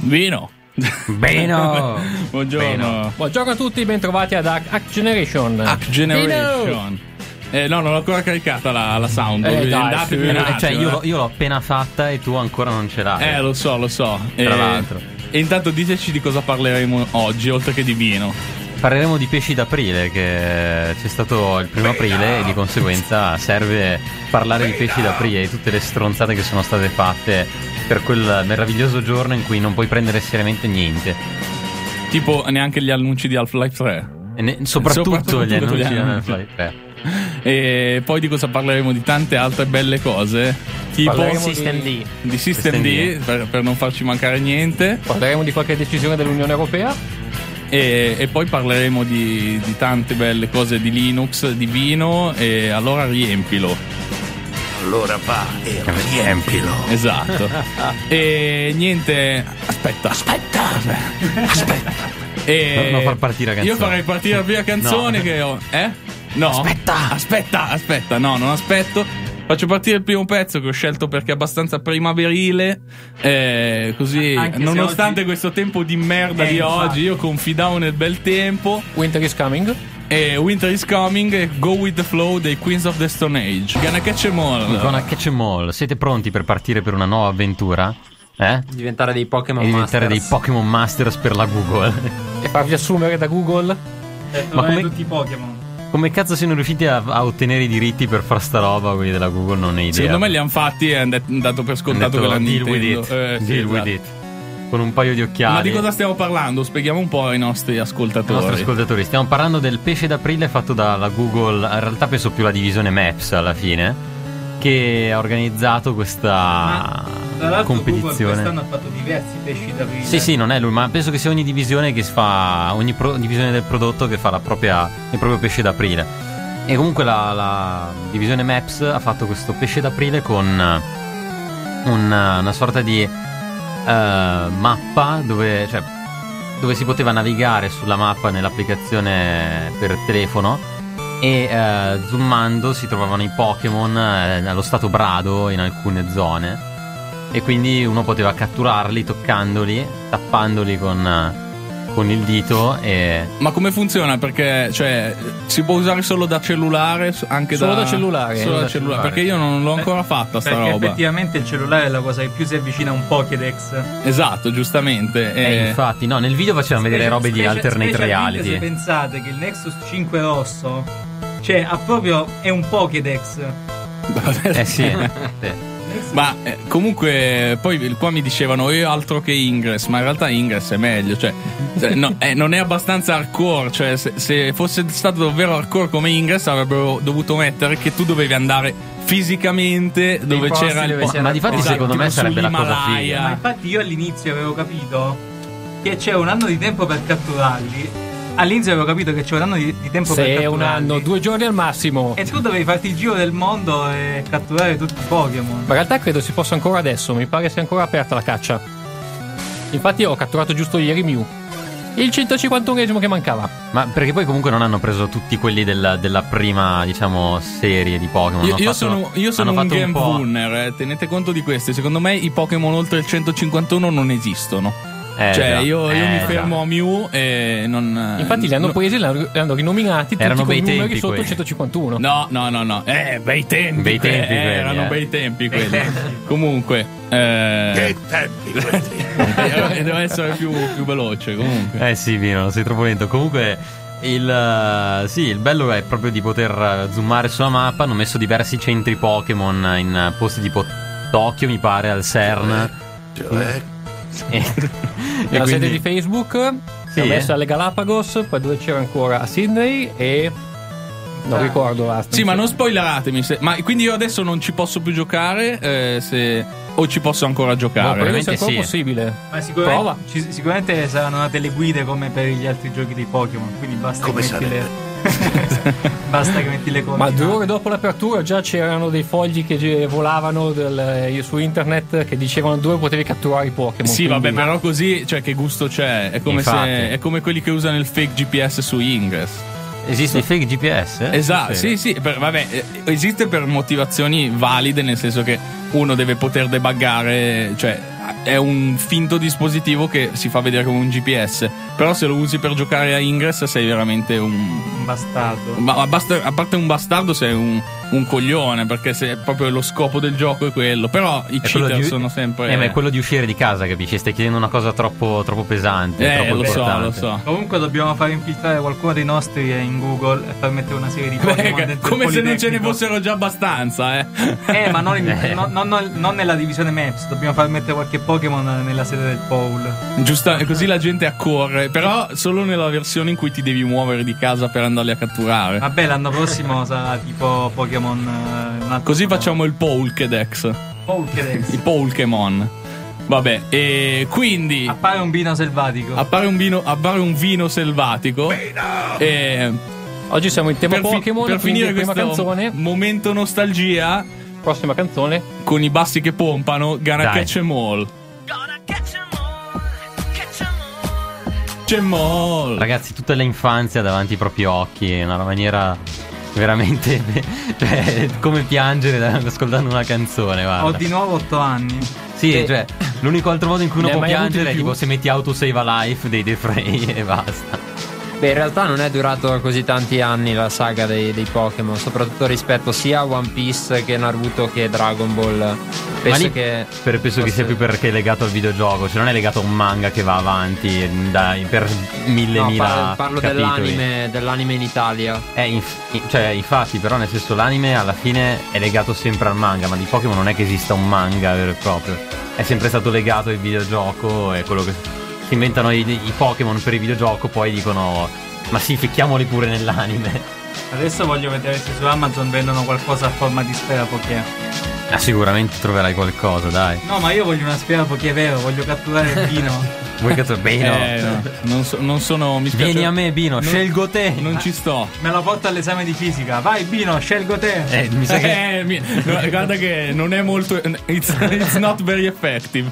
Vino. Beno. Buongiorno. Buongiorno a tutti, bentrovati ad Hack Generation. Hack Generation. No, non l'ho ancora caricata la sound. Cioè io l'ho appena fatta e tu ancora non ce l'hai. Lo so. Tra l'altro. E intanto diteci di cosa parleremo oggi, oltre che di vino. Parleremo di pesci d'aprile, che c'è stato il 1 aprile e di conseguenza serve parlare di pesci d'aprile, di tutte le stronzate che sono state fatte per quel meraviglioso giorno in cui non puoi prendere seriamente niente. Tipo neanche gli annunci di Half-Life 3. Soprattutto gli annunci di Half-Life 3. E poi di cosa parleremo? Di tante altre belle cose, tipo System D. Di System D, per non farci mancare niente. Parleremo di qualche decisione dell'Unione Europea. E poi parleremo di tante belle cose di Linux, di vino. E allora riempilo. Allora va e riempilo. Esatto. E niente. Aspetta. E non far partire la canzone. Io farei partire la prima canzone. No. Che ho. No. Aspetta. No, non aspetto. Faccio partire il primo pezzo che ho scelto perché è abbastanza primaverile. Così, Anche nonostante oggi... questo tempo di merda di infatti. oggi, io confidavo nel bel tempo. Winter is coming. E Winter is coming e Go with the Flow dei Queens of the Stone Age. Gonna catch 'em all. Gonna catch 'em all. Siete pronti per partire per una nuova avventura? Diventare dei Pokémon E diventare Masters. dei Pokémon Masters per la Google. E farvi assumere da Google. Ma come- tutti i Pokémon. Come cazzo siano riusciti a ottenere i diritti per far sta roba quelli della Google? Non ho idea. Secondo me li hanno fatti e hanno dato per scontato che la deal with Nintendo. it. Sì, Deal with esatto. it. Con un paio di occhiali. Ma di cosa stiamo parlando? Spieghiamo un po' ai nostri Ai ascoltatori. nostri ascoltatori, stiamo parlando del pesce d'aprile fatto dalla Google, in realtà penso più la divisione Maps alla fine, che ha organizzato questa Tra l'altro competizione. Google quest'anno ha fatto diversi pesci d'aprile. Sì, non è lui, ma penso che sia ogni divisione che si fa, ogni divisione del prodotto che fa il proprio pesce d'aprile. E comunque la divisione Maps ha fatto questo pesce d'aprile con una sorta di mappa dove si poteva navigare sulla mappa nell'applicazione per telefono e zoomando si trovavano i Pokémon allo stato brado in alcune zone e quindi uno poteva catturarli toccandoli, tappandoli con il dito e... Ma come funziona? Perché si può usare solo da cellulare? Anche Solo da cellulare. Solo da cellulare. Perché io non l'ho ancora fatta sta Perché roba. effettivamente il cellulare è la cosa che più si avvicina a un Pokédex. Esatto, giustamente. infatti, no, nel video facevano vedere robe di alternate Specialmente reality. se pensate che il Nexus 5 rosso è un Pokédex. Sì. Ma comunque poi qua mi dicevano altro che Ingress, ma in realtà Ingress è meglio, non è abbastanza hardcore, se fosse stato davvero hardcore come Ingress avrebbero dovuto mettere che tu dovevi andare fisicamente dove posti c'era il dove c'era Ma difatti esatto, secondo me tipo sarebbe la cosa sull'Himalaya. figa. Ma infatti io all'inizio avevo capito che c'è un anno di tempo per catturarli. All'inizio avevo capito che c'è un anno di tempo per Se è catturarli. un anno, 2 giorni al massimo. E tu dovevi farti il giro del mondo e catturare tutti i Pokémon. Ma in realtà credo si possa ancora adesso. Mi pare sia ancora aperta la caccia. Infatti ho catturato giusto ieri Mew. Il 151esimo che mancava. Ma perché poi comunque non hanno preso tutti quelli della prima, diciamo, serie di Pokémon. Io sono hanno un fatto game po'. winner, tenete conto di questo. Secondo me i Pokémon oltre il 151 non esistono. Io mi fermo a Mew e non. Infatti li hanno presi, li hanno rinominati tutti Erano con bei numeri tempi sotto quelli. il 151. No. Bei tempi. Bei tempi quelli, erano bei tempi quelli. Comunque. Che tempi quelli. Deve essere più veloce. Comunque. Sì, Vino, sei troppo lento. Comunque il bello è proprio di poter zoomare sulla mappa. Hanno messo diversi centri Pokémon in posti tipo Tokyo, mi pare, al CERN. Nella sede di Facebook. Sì, ho messo alle Galapagos. Poi dove c'era ancora? A Sydney e... non ricordo. Sì, ma non spoileratemi. Ma quindi io adesso non ci posso più giocare? O ci posso ancora giocare? Credo sia probabilmente ancora sì. possibile. Ma Prova. sicuramente saranno date le guide come per gli altri giochi dei Pokémon. Quindi basta Come che metti sarebbe? basta che metti le Ma coordinate. 2 ore dopo l'apertura già c'erano dei fogli che volavano su internet che dicevano dove potevi catturare i Pokémon. Sì, quindi- vabbè, però così, che gusto c'è? È come Infatti. è come quelli che usano il fake GPS su Ingress. Esiste il fake GPS? Esatto, sì, esiste per motivazioni valide, nel senso che uno deve poter debuggare, cioè è un finto dispositivo che si fa vedere come un GPS, però se lo usi per giocare a Ingress sei veramente un bastardo. Ma a parte un bastardo, sei un coglione, perché se proprio lo scopo del gioco è quello. Però i cheater sono sempre ma è quello di uscire di casa, capisci? Stai chiedendo una cosa troppo pesante, troppo lo importante. so. Comunque dobbiamo far infiltrare qualcuno dei nostri in Google e far mettere una serie di Pokémon dentro come il se non ce ne Politecnico. fossero già abbastanza, ma non nella divisione Maps. Dobbiamo far mettere qualche Pokémon nella sede del Paul. Giusto, così la gente accorre. Però solo nella versione in cui ti devi muovere di casa per andarli a catturare. Vabbè, l'anno prossimo sarà tipo Pokémon. Così facciamo il Pokédex. Il Pokémon. Vabbè, e quindi appare un vino selvatico. Appare un vino selvatico. E oggi siamo in tema Pokémon. Per finire prima questo canzone, momento nostalgia, prossima canzone con i bassi che pompano, Gonna Dai. Catch 'em All. Catch 'em all. Ragazzi, tutta l'infanzia davanti ai propri occhi, in una maniera veramente cioè, come piangere ascoltando una canzone, guarda. Ho di nuovo 8 anni. Sì, cioè, l'unico altro modo in cui uno Ne hai può mai avuti piangere è di più? tipo se metti Autosave a Life dei Defray e basta. Beh, in realtà non è durato così tanti anni la saga dei Pokémon, soprattutto rispetto sia a One Piece che Naruto che Dragon Ball. Ma lì che penso che sia più perché è legato al videogioco, cioè non è legato a un manga che va avanti per mille parlo capitoli. dell'anime in Italia. Cioè, infatti, però nel senso l'anime alla fine è legato sempre al manga, ma di Pokémon non è che esista un manga vero e proprio. È sempre stato legato al videogioco, è quello che si inventano i Pokémon per il videogioco, poi dicono ma sì, ficchiamoli pure nell'anime. Adesso voglio vedere se su Amazon vendono qualcosa a forma di sfera Poké. Sicuramente troverai qualcosa, dai. No, ma io voglio una sfera Poké vero, voglio catturare il Bino. Vuoi catturare Bino? No. Non sono. Mi spiace. Vieni a me, Bino, scelgo te. Non ci sto. Me la porto all'esame di fisica. Vai Bino, scelgo te. Mi sa che No, guarda che non è molto. It's not very effective.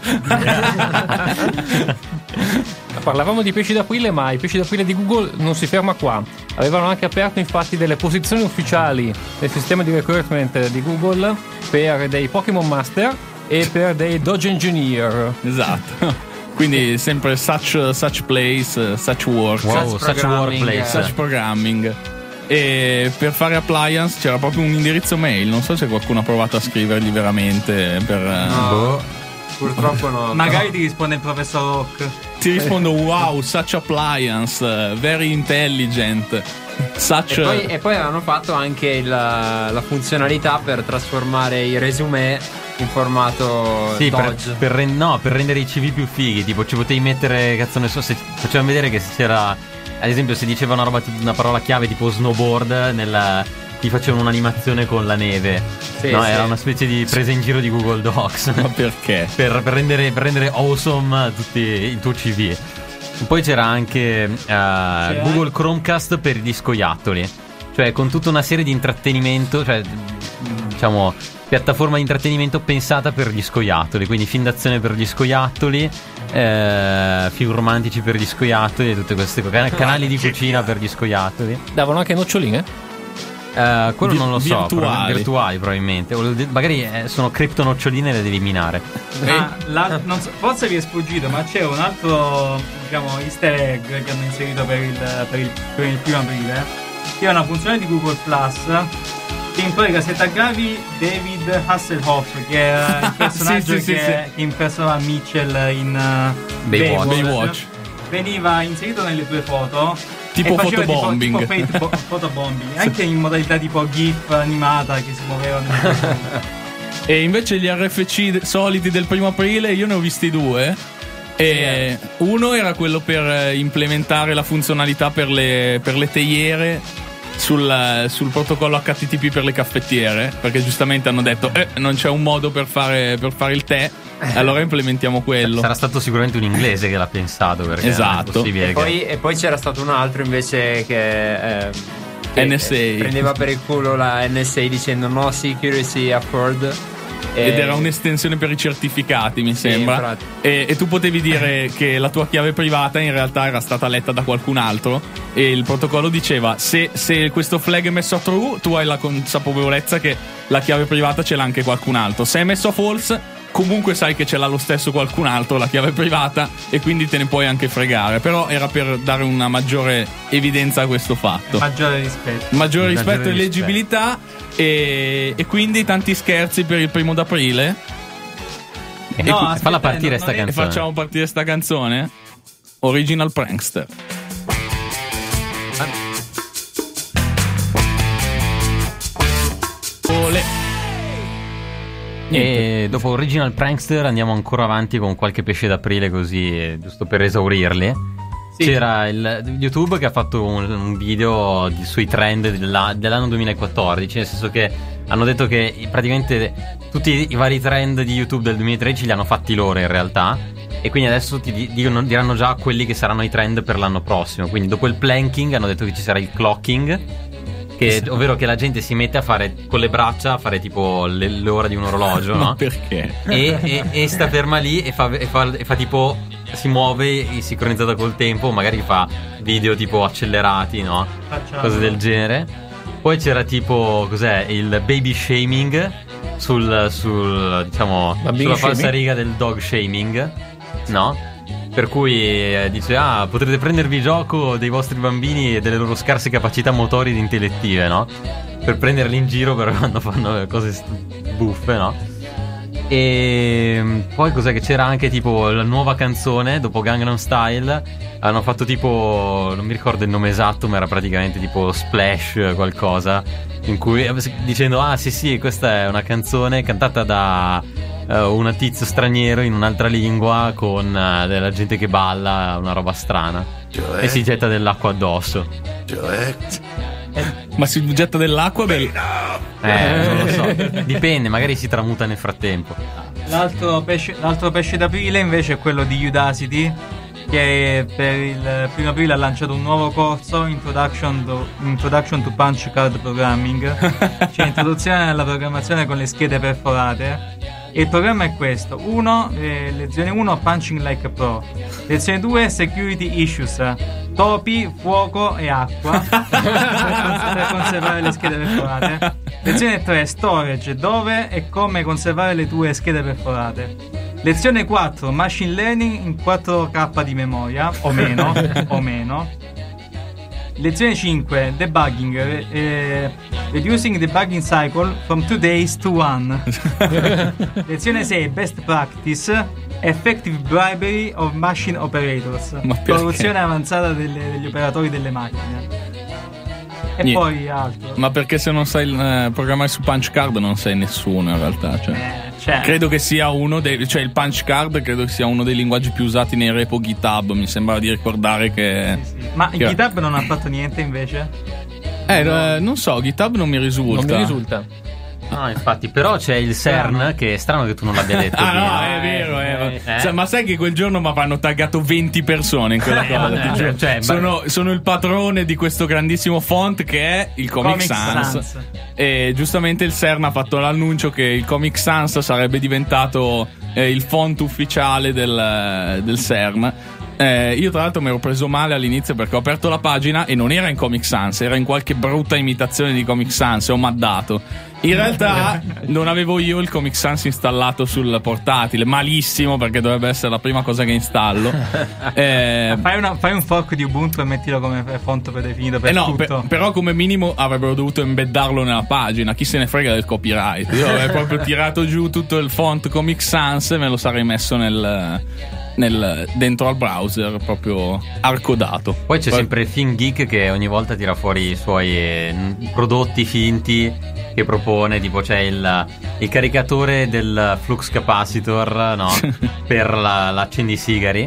Parlavamo di pesci d'aprile, ma i pesci d'aprile di Google non si ferma qua. Avevano anche aperto infatti delle posizioni ufficiali nel sistema di recruitment di Google per dei Pokémon Master e per dei Dodge Engineer. Esatto. Quindi sempre such place, such work, wow, such workplace, such programming. E per fare appliance c'era proprio un indirizzo mail. Non so se qualcuno ha provato a scrivergli veramente per. Purtroppo no. Magari ti risponde il professor Rock. Ti rispondo wow, such appliance, very intelligent. Such E poi avevano fatto anche la funzionalità per trasformare i resume in formato sì, Dodge. per rendere i CV più fighi. Tipo ci potevi mettere, cazzo ne so, se facevano vedere che c'era, ad esempio se diceva una parola chiave tipo snowboard, ti facevano un'animazione con la neve. Sì, no, sì. era una specie di presa in giro di Google Docs. Ma perché? per rendere awesome il tuo CV. Poi c'era anche Google Chromecast per gli scoiattoli, cioè con tutta una serie di intrattenimento, cioè diciamo piattaforma di intrattenimento pensata per gli scoiattoli, quindi film d'azione per gli scoiattoli, film romantici per gli scoiattoli e tutte queste cose, canali di cucina per gli scoiattoli. Davano anche noccioline? Quello non lo so, virtuali probabilmente, magari sono criptonoccioline e le devi minare. Non so, forse vi è sfuggito, ma c'è un altro, diciamo, easter egg che hanno inserito per il 1 aprile, che è una funzione di Google Plus che in pratica se taggavi David Hasselhoff, che era il personaggio che impersonava Mitchell in Baywatch, veniva inserito nelle tue foto. Tipo e faceva photobombing. tipo photobombing, anche in modalità tipo GIF animata che si muovevano. E invece gli RFC soliti del 1 aprile io ne ho visti due. E uno era quello per implementare la funzionalità per le teiere sul protocollo HTTP per le caffettiere, perché giustamente hanno detto non c'è un modo per fare il tè, allora implementiamo quello. Sarà stato sicuramente un inglese che l'ha pensato, perché esatto. E poi c'era stato un altro invece che NSA prendeva per il culo la NSA dicendo no security afford, ed era un'estensione per i certificati, mi sembra. infatti. E tu potevi dire che la tua chiave privata in realtà era stata letta da qualcun altro, e il protocollo diceva: se questo flag è messo a true, tu hai la consapevolezza che la chiave privata ce l'ha anche qualcun altro. Se è messo a false, comunque sai che ce l'ha lo stesso qualcun altro la chiave privata, e quindi te ne puoi anche fregare. Però era per dare una maggiore evidenza a questo fatto, Maggiore rispetto. maggiore rispetto e leggibilità, e quindi tanti scherzi per il 1° d'aprile. No, falla aspetta, partire sta non è- E canzone. facciamo partire sta canzone Original Prankster. Ole. E dopo Original Prankster andiamo ancora avanti con qualche pesce d'aprile, così giusto per esaurirli. Sì. C'era il YouTube che ha fatto un video sui trend dell'anno 2014, nel senso che hanno detto che praticamente tutti i vari trend di YouTube del 2013 li hanno fatti loro in realtà, e quindi adesso diranno già quelli che saranno i trend per l'anno prossimo. Quindi dopo il planking hanno detto che ci sarà il clocking, ovvero che la gente si mette a fare con le braccia, a fare tipo le ore di un orologio, Ma no? perché? E sta ferma lì e fa tipo, si muove sincronizzata col tempo, magari fa video tipo accelerati, no? Facciamo. Cose del genere. Poi c'era tipo, cos'è, il baby shaming diciamo, Bambini sulla falsa shaming? riga del dog shaming, no? Per cui dice: potrete prendervi gioco dei vostri bambini e delle loro scarse capacità motorie ed intellettive, no? Per prenderli in giro per quando fanno cose buffe, no? E poi cos'è che c'era anche tipo la nuova canzone dopo Gangnam Style. Hanno fatto tipo, non mi ricordo il nome esatto, ma era praticamente tipo Splash qualcosa, in cui dicendo: sì, questa è una canzone cantata da un tizio straniero in un'altra lingua con della gente che balla, una roba strana, Cioè? e si getta dell'acqua addosso. Cioè? Ma si getta dell'acqua? Non lo so, dipende, magari si tramuta nel frattempo. L'altro pesce d'aprile invece è quello di Udacity, che per il 1° aprile ha lanciato un nuovo corso, Introduction to Punch Card Programming, cioè introduzione alla programmazione con le schede perforate. E il programma è questo: lezione 1 Punching Like a Pro, lezione 2 Security Issues, topi, fuoco e acqua per conservare le schede perforate. Lezione 3 Storage, dove e come conservare le tue schede perforate. Lezione 4 Machine Learning in 4K di memoria o meno. Lezione 5 Debugging, Reducing Debugging Cycle from 2 days to 1. Lezione 6 Best Practice, Effective Bribery of Machine Operators, Ma perché? corruzione avanzata degli operatori delle macchine. E Niente. poi altro. Ma perché se non sai programmare su Punch Card non sei nessuno in realtà, Cioè, credo che sia uno dei, cioè il Punch Card credo che sia uno dei linguaggi più usati nei repo GitHub, mi sembrava di ricordare che... sì. Ma che- GitHub non ha fatto niente invece? non so, GitHub non mi risulta. Non mi risulta. No, infatti, però c'è il CERN, che è strano che tu non l'abbia detto. Ah prima. no, è vero, è vero. Eh? Ma sai che quel giorno mi avranno taggato 20 persone in quella cosa, ti giuro. cioè, sono il padrone di questo grandissimo font che è il Comic Sans. E giustamente il CERN ha fatto l'annuncio che il Comic Sans sarebbe diventato il font ufficiale del CERN. Io tra l'altro mi ero preso male all'inizio perché ho aperto la pagina e non era in Comic Sans, era in qualche brutta imitazione di Comic Sans e ho maddato. In realtà non avevo io il Comic Sans installato sul portatile, malissimo, perché dovrebbe essere la prima cosa che installo. Fai un fork di Ubuntu e mettilo come font predefinito per No, tutto. però come minimo avrebbero dovuto embeddarlo nella pagina. Chi se ne frega del copyright? Io avrei proprio tirato giù tutto il font Comic Sans e me lo sarei messo dentro al browser, proprio arcodato. Poi c'è sempre il ThinkGeek che ogni volta tira fuori i suoi prodotti finti che propone, tipo c'è il caricatore del flux capacitor, no? Per l'accendisigari,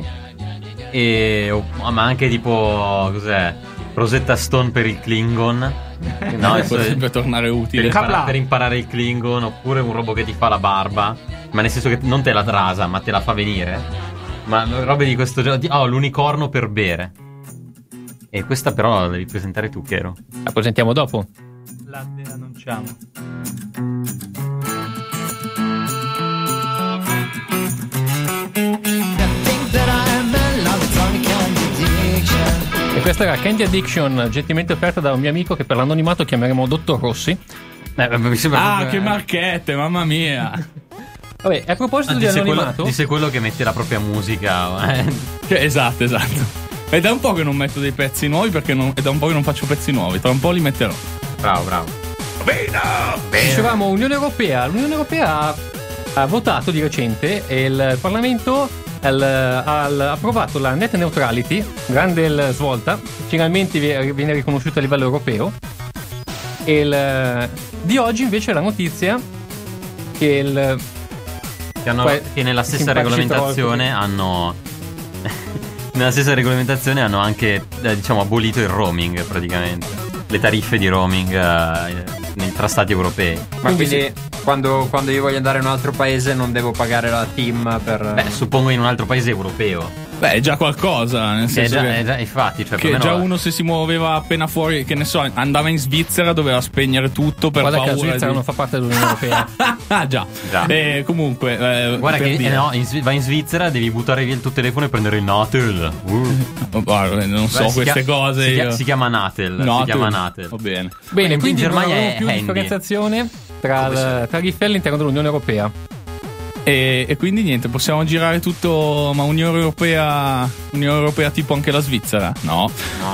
ma anche tipo cos'è? Rosetta Stone per il Klingon, no? Potrebbe tornare utile. Per imparare il Klingon, oppure un robot che ti fa la barba, ma nel senso che non te la trasa, ma te la fa venire. Ma robe di questo genere. L'unicorno per bere. E questa però la devi presentare tu, Chero. La presentiamo dopo. La annunciamo. Questa era Candy Addiction, gentilmente offerta da un mio amico che per l'anonimato chiameremo Dottor Rossi. Mi sembra che marchette, mamma mia. Vabbè, a proposito di anonimato, disse quello che mette la propria musica. Esatto. È da un po' che non metto dei pezzi nuovi perché è da un po' che non faccio pezzi nuovi. Tra un po' li metterò. Bravo. Dicevamo Unione Europea. L'Unione Europea ha votato di recente e il Parlamento ha approvato la net neutrality, grande svolta, finalmente viene riconosciuta a livello europeo. E di oggi invece la notizia che che nella stessa regolamentazione hanno anche abolito il roaming, praticamente le tariffe di roaming tra stati europei. Ma quindi quando io voglio andare in un altro paese non devo pagare la TIM per... suppongo in un altro paese europeo. È già qualcosa, nel senso infatti, cioè, che già uno se si muoveva appena fuori, che ne so, andava in Svizzera, doveva spegnere tutto per guarda paura che la Svizzera non fa parte dell'Unione Europea. già. Comunque guarda che vai in Svizzera, devi buttare via il tuo telefono e prendere il Natel. Non so queste cose. Si chiama Natel. Va bene. Quindi in Germania non è più handy. Differenziazione tra tariffe all'interno dell'Unione Europea. E quindi niente, possiamo girare tutto. Ma Unione Europea tipo anche la Svizzera? No.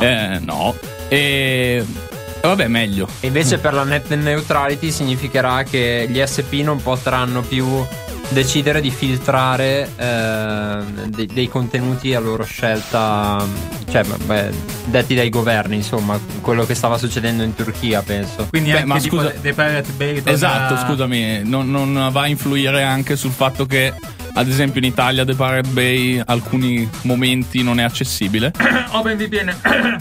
E vabbè, meglio. E invece per la net neutrality significherà che gli SP non potranno più decidere di filtrare dei contenuti a loro scelta, cioè detti dai governi, insomma, quello che stava succedendo in Turchia, penso. Quindi anche tipo dei Pirate Bay. Esatto, scusami, non va a influire anche sul fatto che ad esempio in Italia The Pirate Bay alcuni momenti non è accessibile. OpenVPN.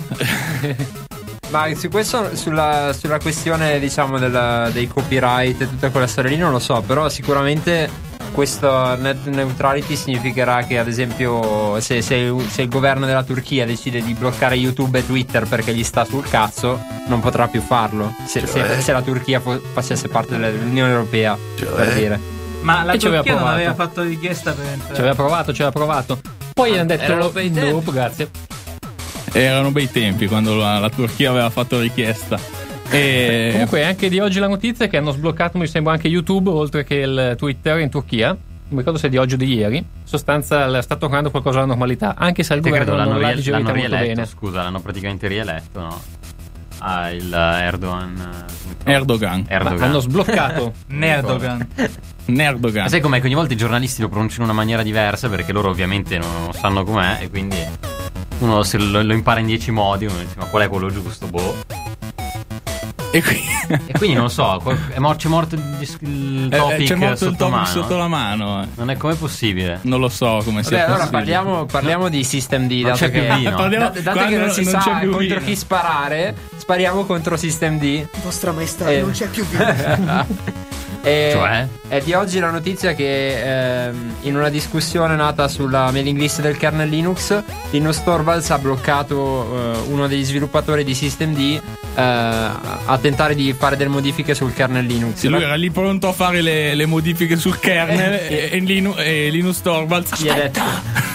Ma su questo, sulla questione diciamo dei copyright e tutta quella storia lì non lo so, però sicuramente questo net neutrality significherà che ad esempio se il governo della Turchia decide di bloccare YouTube e Twitter perché gli sta sul cazzo, non potrà più farlo se la Turchia facesse parte dell'Unione Europea, per dire. Ma la Turchia non aveva fatto richiesta per entrare. Ci aveva provato. Poi hanno detto grazie. Erano bei tempi quando la Turchia aveva fatto richiesta. Comunque anche di oggi la notizia è che hanno sbloccato, mi sembra, anche YouTube oltre che il Twitter in Turchia. Non mi ricordo se è di oggi o di ieri. In sostanza sta tornando qualcosa alla normalità, anche se il governo non l'ha digerita molto bene. Scusa, l'hanno praticamente rieletto, no? Il Erdogan. Hanno sbloccato Nerdogan. Ma sai com'è che ogni volta i giornalisti lo pronunciano in una maniera diversa perché loro ovviamente non sanno com'è e quindi uno se lo impara in 10 modi, uno dice ma qual è quello giusto? E quindi non so, c'è morto il topic sotto la mano. Non è come possibile. Non lo so come sia possibile. Allora parliamo di System D. Non c'è più vino. Dato che non si sa contro chi sparare, spariamo contro System D. Vostra maestà, non c'è più vino. Cioè? È di oggi la notizia che in una discussione nata sulla mailing list del kernel Linux, Linus Torvalds ha bloccato uno degli sviluppatori di System D a tentare di fare delle modifiche sul kernel Linux. Sì, lui era lì pronto a fare le modifiche sul kernel e Linus Torvalds gli ha detto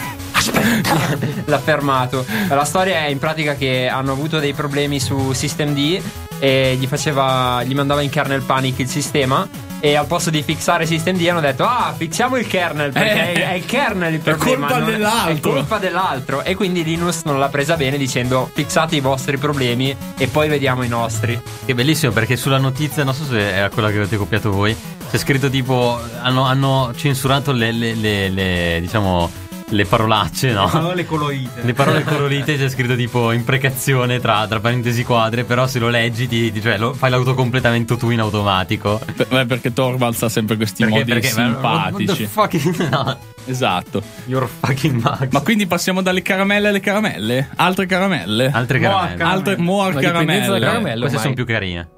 l'ha fermato. La storia è in pratica che hanno avuto dei problemi su System D e gli mandava in kernel panic il sistema, e al posto di fixare System D hanno detto fixiamo il kernel perché è il kernel il problema, è colpa dell'altro, e quindi Linus non l'ha presa bene dicendo fixate i vostri problemi e poi vediamo i nostri. Che bellissimo, perché sulla notizia, non so se era quella che avete copiato voi, c'è scritto tipo hanno censurato le diciamo le parolacce, no? Le parole colorite c'è scritto tipo imprecazione tra parentesi quadre, però se lo leggi fai l'autocompletamento tu in automatico. Perché Torvalds ha sempre questi modi simpatici. No. Esatto. Your fucking Max. Ma quindi passiamo dalle caramelle alle caramelle? Altre caramelle? More caramelle. Queste sono più carine.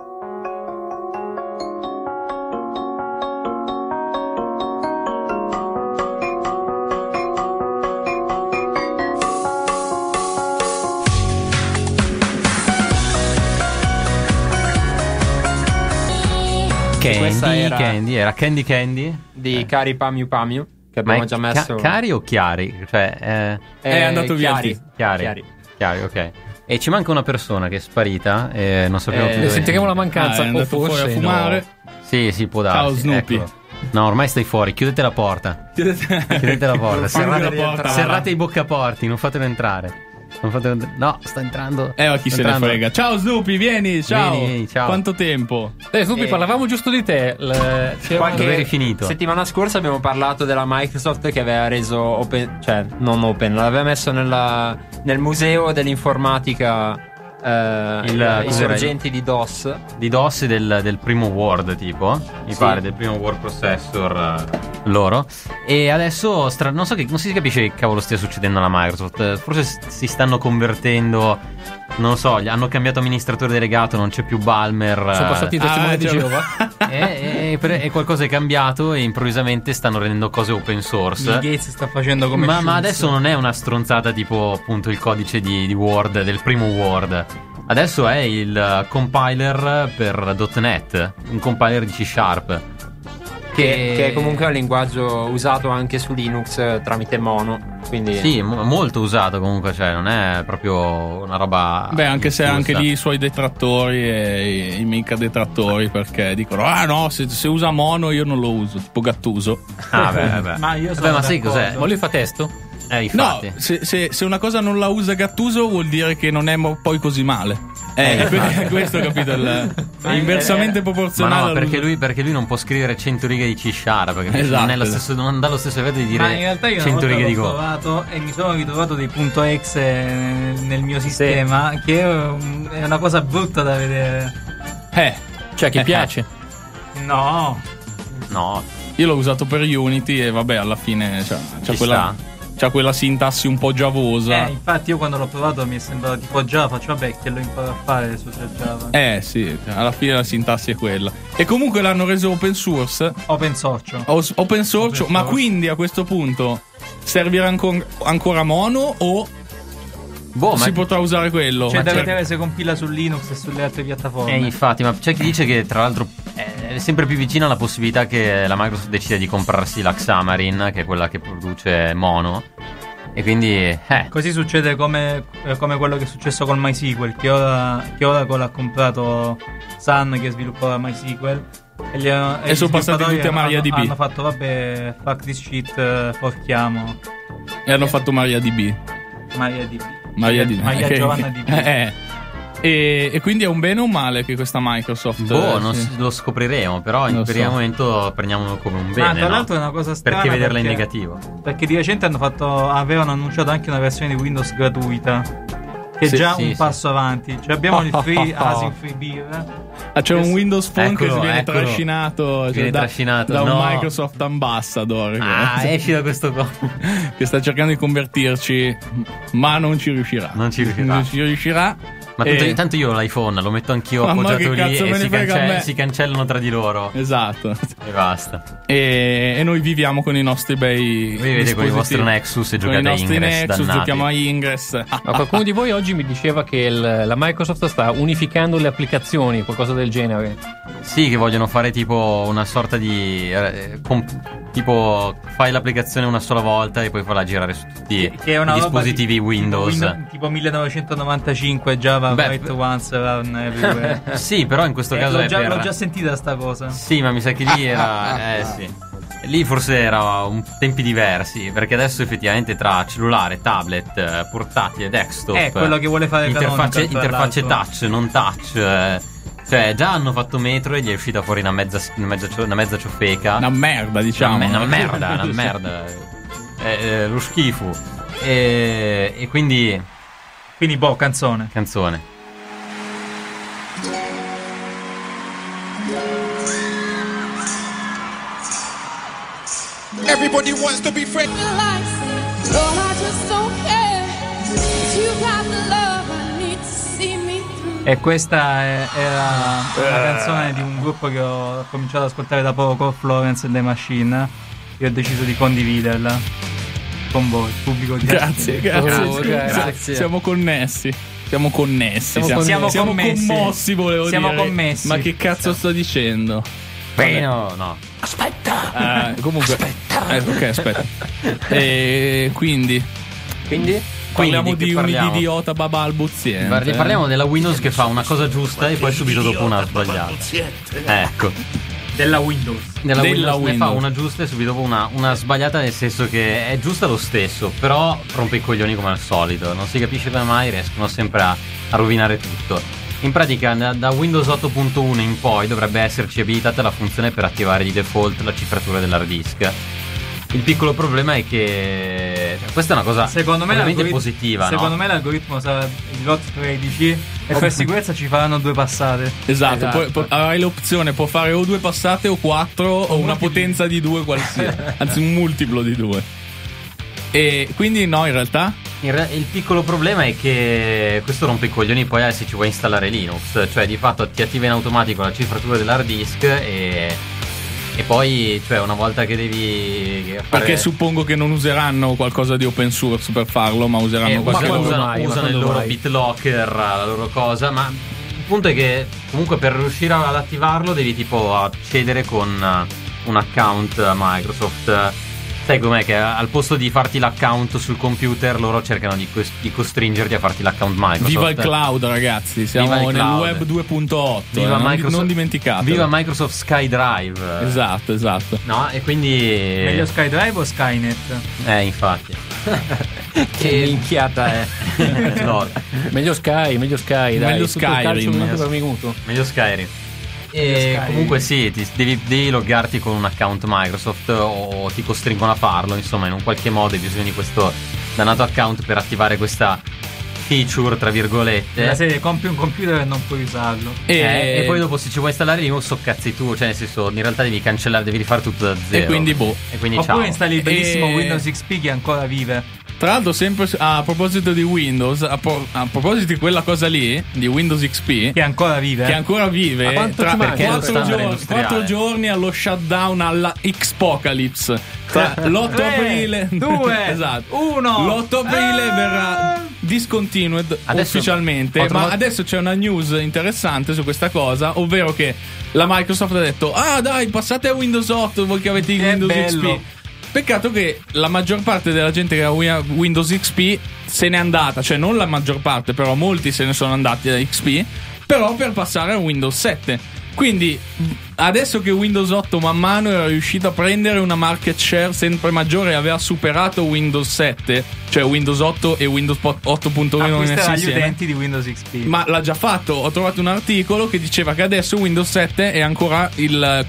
Era Candy di Cari Pamiu Pamiu, che abbiamo già messo. Cari o chiari? Cioè è andato via chiari. Chiari, ok. E ci manca una persona che è sparita e non sappiamo più Ne dove. sentiremo la mancanza. è andato fuori a fumare. No. Sì, può darsi. Ciao, Snoopy. Eccolo. No, ormai stai fuori, chiudete la porta. Chiudete la porta. Serrate i boccaporti, non fatelo entrare. No, sta entrando. Ma chi se ne frega. Ciao Snoopy, vieni, ciao. Vieni, ciao. Quanto tempo? Snoopy, parlavamo giusto di te. Dove eri finito? Settimana scorsa abbiamo parlato della Microsoft che aveva reso open, cioè non open, l'aveva messo nel museo dell'informatica. I sorgenti di DOS e del primo Word, tipo mi pare, del primo word processor loro. E adesso non si capisce che cavolo stia succedendo alla Microsoft. Forse si stanno convertendo, non lo so, hanno cambiato amministratore delegato, non c'è più Ballmer, sono passati i testimoni di Geova. e qualcosa è cambiato e improvvisamente stanno rendendo cose open source. Bill Gates sta facendo come ma adesso non è una stronzata tipo appunto il codice di Word, del primo Word. Adesso è il compiler per .NET, un compiler di C#, che è comunque un linguaggio usato anche su Linux tramite Mono. Quindi sì, molto usato comunque, cioè non è proprio una roba. Beh, anche se discussa. anche lì i suoi detrattori e i mica detrattori, perché dicono no, se usa Mono io non lo uso, tipo Gattuso. Beh. Ma io sono ma sai cos'è? Ma lui fa testo? Infatti. No, se una cosa non la usa Gattuso vuol dire che non è poi così male. Questo, capito? È inversamente proporzionale. Ma no, perché lui non può scrivere 100 righe di C#, perché esatto. non dà lo stesso effetto di dire ma in realtà io 100 righe di l'ho Go. provato e mi sono ritrovato dei .exe nel mio sistema, che è una cosa brutta da vedere. Cioè, che piace? No, Io l'ho usato per Unity e vabbè, alla fine c'ha quella sintassi un po' giavosa. infatti io quando l'ho provato mi è sembrato tipo Java, faccio vabbè che lo imparo a fare adesso c'è Java. Sì, alla fine la sintassi è quella. E comunque l'hanno reso open source. Open source. Ma quindi a questo punto servirà ancora Mono o si potrà usare quello? C'è da vedere se compila su Linux e sulle altre piattaforme. Infatti, ma c'è chi dice che tra l'altro è sempre più vicina alla possibilità che la Microsoft decida di comprarsi la Xamarin, che è quella che produce Mono. E quindi così succede come quello che è successo con MySQL, che Oracle ha comprato Sun che sviluppava MySQL e sono passati tutti a MariaDB. Hanno fatto vabbè, fuck this shit, forchiamo. E hanno fatto MariaDB. Maria Giovanna DB. E quindi è un bene o un male che questa Microsoft lo scopriremo, però per il momento prendiamolo come un bene. Tra l'altro è una cosa strana, perché vederla in negativo? Perché di recente avevano annunciato anche una versione di Windows gratuita, che è già un passo avanti. Cioè abbiamo il free Async Free Beer. C'è un Windows Phone che viene trascinato, da un Microsoft Ambassador esci da questo che sta cercando di convertirci, ma non ci riuscirà. Ma tanto io ho l'iPhone, lo metto anch'io appoggiato lì e si cancellano tra di loro. Esatto. E basta. E noi viviamo con i nostri bei. Voi vedete con i vostri Nexus e giocate a Ingress. Con i nostri Nexus giochiamo a Ingress. Ma qualcuno di voi oggi mi diceva che la Microsoft sta unificando le applicazioni, qualcosa del genere. Sì, che vogliono fare tipo una sorta di tipo fai l'applicazione una sola volta e poi farla girare su tutti i dispositivi Windows. Tipo 1995 Java write once run everywhere. Sì, però in questo caso l'ho già sentita sta cosa. Sì, ma mi sa che lì era sì. Lì forse era tempi diversi, perché adesso effettivamente tra cellulare, tablet, portatile, desktop è quello che vuole fare interfacce touch, non touch. Cioè, già hanno fatto Metro e gli è uscita fuori una mezza ciofeca. Una merda, diciamo. Una merda. Lo schifo. E quindi. Quindi, canzone. Everybody wants to be friends. Lord, I just don't care. You got the love I need to see me through. E questa era una canzone di un gruppo che ho cominciato ad ascoltare da poco, Florence and the Machine. Io ho deciso di condividerla con voi, il pubblico di Grazie. Siamo connessi. Siamo commossi, volevo dire. Commessi. Ma che cazzo sto dicendo? No. Comunque. Ok, aspetta. E quindi? Parliamo Quindi di un parliamo? idiota babalbuziente. Parliamo della Windows che fa una cosa giusta e poi subito dopo una sbagliata. Ecco. Della Windows. Della Windows ne fa Windows. una giusta e subito dopo una sbagliata, nel senso che è giusta lo stesso, però rompe i coglioni come al solito. Non si capisce come mai riescono sempre a rovinare tutto. In pratica da Windows 8.1 in poi dovrebbe esserci abilitata la funzione per attivare di default la cifratura dell'hard disk. Il piccolo problema è che questa è una cosa Secondo me veramente l'algoritmo- positiva, Secondo no? me l'algoritmo sarà il lot 13 e per sicurezza ci faranno 2 passate. Esatto, poi avrai l'opzione, può fare o 2 passate o 4 o una potenza di 2 qualsiasi, anzi un multiplo di 2. E quindi no, in realtà Il piccolo problema è che questo rompe i coglioni poi se ci vuoi installare Linux, cioè di fatto ti attiva in automatico la cifratura dell'hard disk e poi, cioè, una volta che devi fare... perché suppongo che non useranno qualcosa di open source per farlo, ma useranno qualche quando cosa. mai? usano il quando loro mai? BitLocker, la loro cosa, ma il punto è che comunque per riuscire ad attivarlo devi tipo accedere con un account a Microsoft. Sai com'è che al posto di farti l'account sul computer loro cercano di costringerti a farti l'account Microsoft. Viva il cloud, ragazzi, siamo Viva il nel cloud. web 2.8. Viva Microsoft, non dimenticate. Viva Microsoft SkyDrive. Esatto. No, e quindi Meglio SkyDrive o Skynet? infatti. Che minchiata è. No, Meglio Sky, dai. Meglio tutto il Skyrim. calcio minuto per minuto. meglio Skyrim. E Skyrim. comunque sì, devi loggarti con un account Microsoft o ti costringono a farlo, insomma in un qualche modo hai bisogno di questo dannato account per attivare questa feature tra virgolette. La serie compri un computer e non puoi usarlo. E poi dopo se ci vuoi installare Linux so cazzi tu, cioè nel senso in realtà devi cancellare, devi rifare tutto da zero. E quindi boh. E quindi Oppure ciao. installi il bellissimo E- Windows XP che ancora vive. Tra l'altro, sempre a proposito di Windows, a proposito di quella cosa lì, di Windows XP, Che ancora vive. che ancora vive, Ma quanto ci manca? Perché è lo standard industriale. 4 giorni allo shutdown alla Xpocalypse. Tra l'8 3, aprile 2, esatto. 1. L'8 aprile verrà discontinued Adesso ufficialmente. ho Ma trovato- adesso c'è una news interessante su questa cosa, ovvero che la Microsoft ha detto: ah dai, passate a Windows 8 voi che avete il Che Windows bello. XP. Peccato che la maggior parte della gente che ha Windows XP se n'è andata, cioè non la maggior parte, però molti se ne sono andati da XP, però per passare a Windows 7. Quindi adesso che Windows 8 man mano era riuscito a prendere una market share sempre maggiore e aveva superato Windows 7, cioè Windows 8 e Windows 8.1 messi Acquisterà gli insieme, utenti di Windows XP. ma l'ha già fatto. Ho trovato un articolo che diceva che adesso Windows 7 è ancora il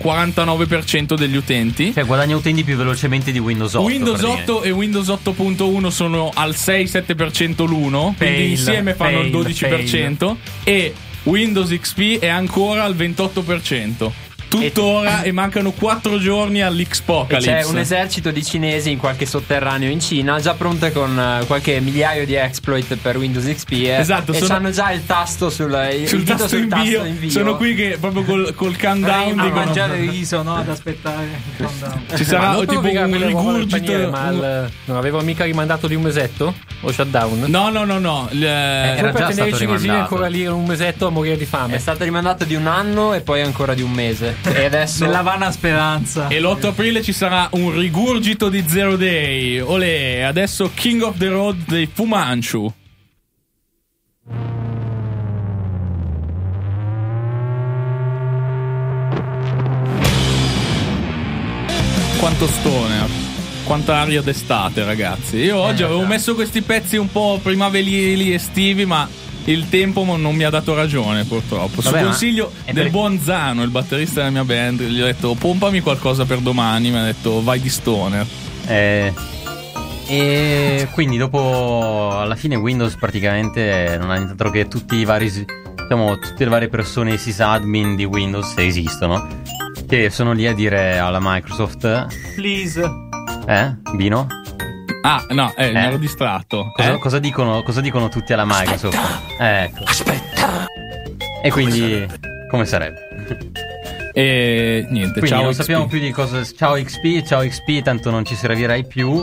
49% degli utenti. Cioè guadagna utenti più velocemente di Windows 8. Windows praticamente. 8 e Windows 8.1 sono al 6-7% l'uno, quindi Fail, insieme fanno il fail, 12%, e Windows XP è ancora al 28%. Tuttora e mancano 4 giorni E all'Xpocalypse. c'è un esercito di cinesi in qualche sotterraneo in Cina già pronte con qualche migliaio di exploit per Windows XP Esatto, e sono- hanno già il tasto il sul dito tasto sul tasto invio. invio. Sono qui che proprio col countdown A dicono, mangiare riso, no? Ad aspettare il countdown. ci sarà non tipo provocare un quelle uova del rigurgito. paniere, ma non aveva mica rimandato di un mesetto? O shutdown? No. Era Per già tenere stato i cinesini rimandato. ancora lì un mesetto a morire di È fame. stato rimandato di un anno e poi ancora di un mese e adesso Nella vana speranza. E l'8 aprile ci sarà un rigurgito di Zero Day. Olè, adesso King of the Road dei Fu Manchu. Quanto stoner, quanta aria d'estate, ragazzi. Io oggi avevo messo questi pezzi un po' primaverili estivi, ma il tempo non mi ha dato ragione, purtroppo. Su Vabbè, ma consiglio è del per- buon Zano, il batterista della mia band, gli ho detto pompami qualcosa per domani, mi ha detto vai di stoner. E quindi dopo alla fine Windows praticamente non ha nient'altro che tutti i vari, diciamo, tutte le varie persone, i sysadmin di Windows, se esistono, che sono lì a dire alla Microsoft: Please. Bino? Ah, no, mi ero distratto. Cosa dicono tutti alla Microsoft? Ecco. Aspetta. E quindi come sarebbe? E niente, Quindi ciao non XP. sappiamo più di cosa. Ciao XP, tanto non ci servirai più.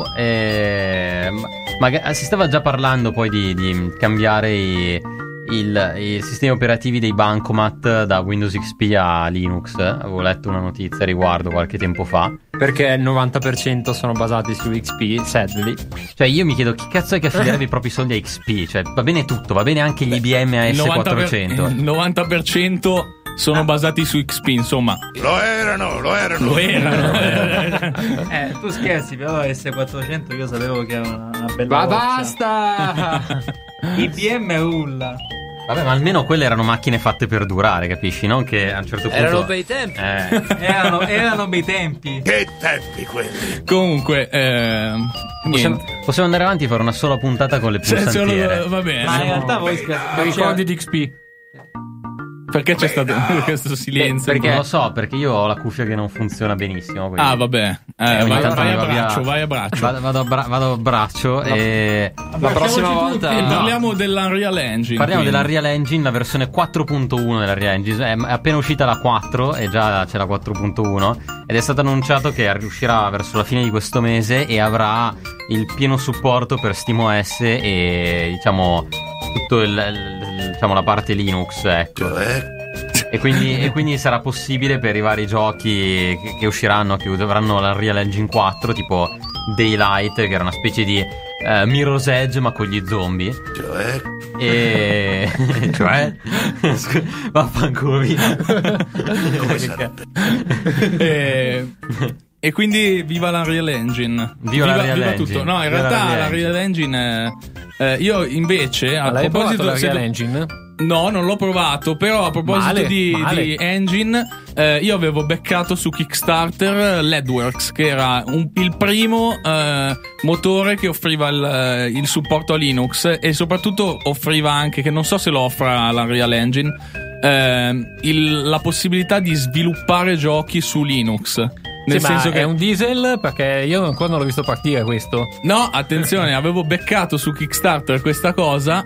Ma si stava già parlando poi di cambiare i sistemi operativi dei bancomat da Windows XP a Linux. Avevo letto una notizia a riguardo qualche tempo fa. Perché il 90% sono basati su XP, sadly. Cioè io mi chiedo chi cazzo è che affiderebbe i propri soldi a XP. Cioè va bene tutto, va bene anche gli IBM AS400. Il 90% sono basati su XP, insomma. Lo erano. Tu scherzi, però S400 io sapevo che era una bella Ma roccia. basta! IBM rulla. Vabbè, ma almeno quelle erano macchine fatte per durare, capisci? Non che a un certo punto Erano bei tempi. Erano bei tempi. Che tempi quelli. Comunque, niente. Possiamo andare avanti e fare una sola puntata con le pulsantiere. Va bene. Ma in realtà voi Ricordi di XP. Perché c'è stato questo silenzio? Perché non lo so, perché io ho la cuffia che non funziona benissimo. Quindi. Ah, vabbè. Ogni tanto mi va via. Vai a braccio. Vado a braccio e La prossima volta E parliamo dell'Unreal Engine. parliamo quindi. dell'Unreal Engine, la versione 4.1 dell'Unreal Engine. È appena uscita la 4 e già c'è la 4.1 ed è stato annunciato che riuscirà verso la fine di questo mese e avrà il pieno supporto per SteamOS e diciamo tutto diciamo la parte Linux, ecco. E quindi sarà possibile per i vari giochi che usciranno, che avranno l'Unreal Engine 4, tipo Daylight, che era una specie di Mirror's Edge ma con gli zombie. E cioè vaffanculo via. Come sarebbe? E quindi viva l'Unreal Engine. Viva l'Unreal Engine. Tutto. No, in Viva realtà l'Unreal l'Unreal Engine io invece a L'hai provato proposito l'Unreal Engine? No, non l'ho provato, però a proposito di engine, io avevo beccato su Kickstarter LEDWorks, che era il primo motore che offriva il supporto a Linux e soprattutto offriva anche, che non so se lo offra l'Unreal Engine, la possibilità di sviluppare giochi su Linux. Nel senso che è un diesel, perché io ancora non l'ho visto partire questo. No, attenzione, avevo beccato su Kickstarter questa cosa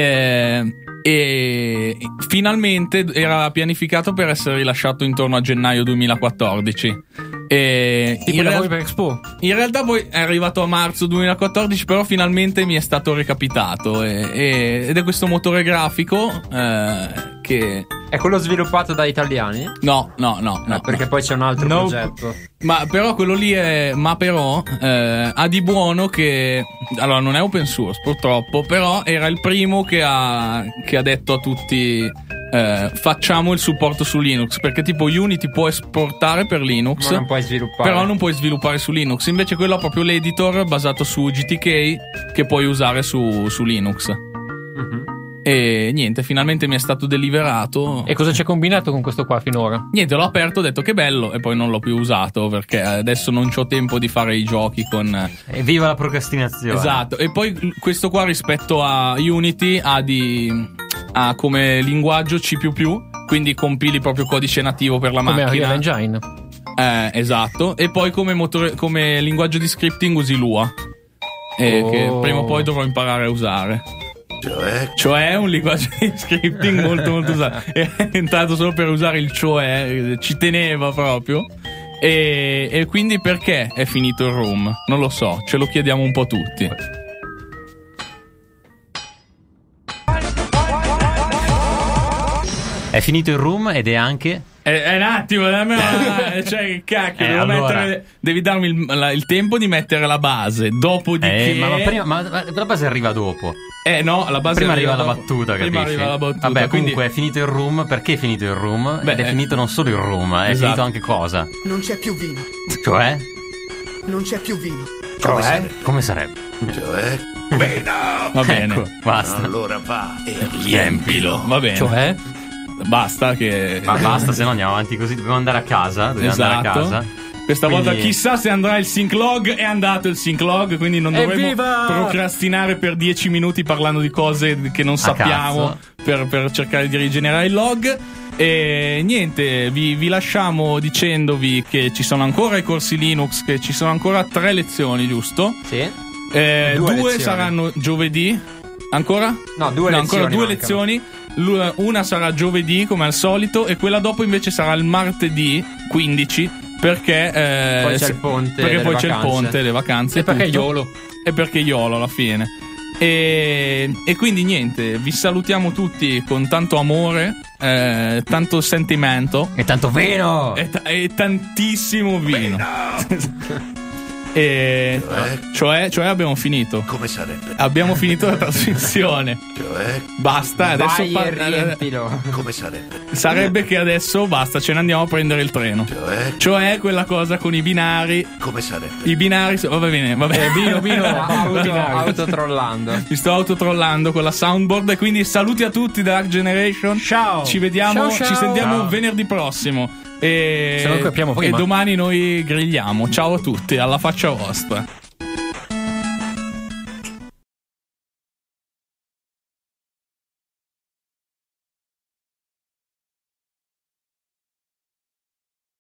e finalmente era pianificato per essere rilasciato intorno a gennaio 2014. Tipo lavori per Expo. In realtà poi è arrivato a marzo 2014, però finalmente mi è stato recapitato ed è questo motore grafico che... È quello sviluppato da italiani? No, perché poi c'è un altro progetto. Ma però quello lì ha di buono che allora non è open source purtroppo, però era il primo che ha detto a tutti facciamo il supporto su Linux, perché tipo Unity può esportare per Linux, ma non puoi sviluppare. però non puoi sviluppare su Linux. Invece quello ha proprio l'editor basato su GTK che puoi usare su Linux. E niente, finalmente mi è stato deliberato. E cosa c'è combinato con questo qua finora? Niente, l'ho aperto, ho detto che bello e poi non l'ho più usato perché adesso non c'ho tempo di fare i giochi con... E viva la procrastinazione. Esatto. E poi questo qua rispetto a Unity ha come linguaggio C++, quindi compili proprio codice nativo per la macchina. Come Unreal Engine. Esatto. E poi come linguaggio di scripting usi Lua, che prima o poi dovrò imparare a usare. Cioè un linguaggio di scripting molto molto usato. È entrato solo per usare il cioè, ci teneva proprio. E quindi perché è finito il room? Non lo so, ce lo chiediamo un po' tutti. È finito il room ed è anche... È un attimo, cioè che cacchio, allora. devi darmi il tempo di mettere la base. Dopodiché, ma la base arriva dopo. No, la base prima arriva la battuta, prima capisci? arriva la battuta. Vabbè, quindi comunque è finito il room. Perché è finito il room? Ed è finito non solo il room, è esatto. finito anche cosa? Non c'è più vino. Cioè? Non c'è più vino. Come sarebbe? va bene, Ecco, basta. Allora va e riempilo. va bene. Cioè? Basta che Ma basta, se no andiamo avanti così. Dobbiamo andare a casa. Andare a casa. Questa Quindi... volta chissà se andrà il sync log. È andato il sync log, quindi non dovremo procrastinare per 10 minuti parlando di cose che non sappiamo per cercare di rigenerare il log. E niente, vi lasciamo dicendovi che ci sono ancora i corsi Linux, che ci sono ancora 3 lezioni, giusto? Sì. 2 saranno giovedì. Ancora? No, 2 lezioni. Ancora 2 mancano. lezioni. Una sarà giovedì come al solito e quella dopo invece sarà il martedì 15 perché poi c'è il ponte, perché poi vacanze. C'è il ponte, le vacanze E perché tutto. YOLO. E perché YOLO alla fine. E quindi niente, vi salutiamo tutti con tanto amore. tanto sentimento E tanto vino! e tantissimo vino. Cioè abbiamo finito. Come sarebbe? Abbiamo finito la trasmissione. Cioè, Basta, adesso Vai e riempilo. come sarebbe? sarebbe che adesso basta, ce ne andiamo a prendere il treno. Cioè quella cosa con i binari. Come sarebbe? I binari, va bene, vino. Autotrollando. Mi sto autotrollando con la soundboard. E quindi saluti a tutti da Dark Generation. Ciao. Ci vediamo, Ciao. ci sentiamo Ciao. venerdì prossimo. Se non capiamo prima. E domani noi grigliamo. Ciao a tutti, alla faccia vostra.